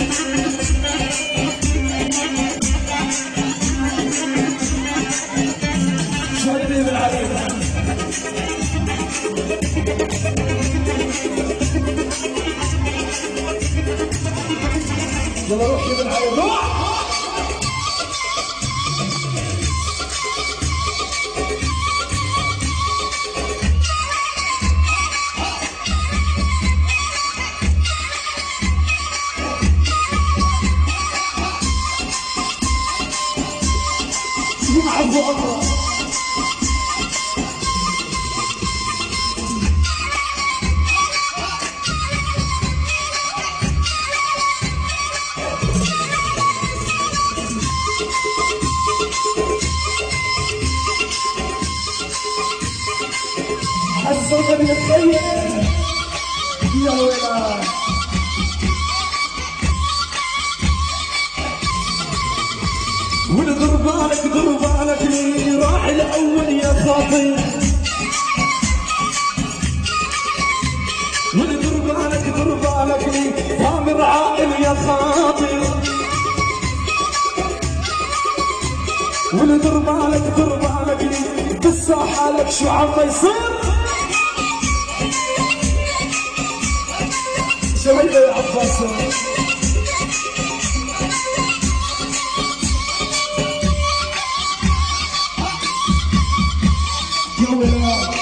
شايفين بالعريض يلا روح شوف العريض روح يلعب بعمره حصلت من الطيب يا ويلك ودر بالك در بالك لي راح الاول يا خاطر ودر بالك در بالك لي ضامر عاقل يا خاطر ودر بالك در بالك لي بالساحه لك شو عم يصير شوية يا عباس يا ولاد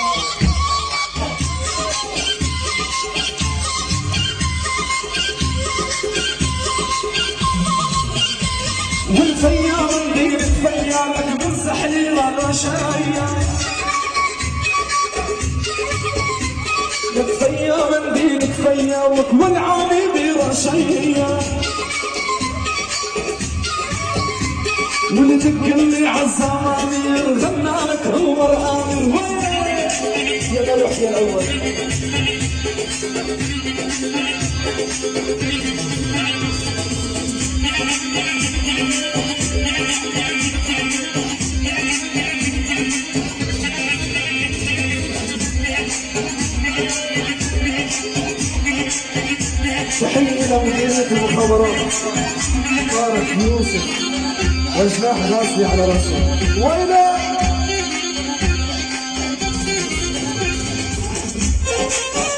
والفيام ندير فيامك من سحليرة لا شاية الفيام ندير فيامك والعاني برشية واللي تقلي عالزمامير غنالك عمر آمر وين يا روح يا الأول تحية إلى مديرية المخابرات طارق يوسف وجناح غاصبي على راسه وينه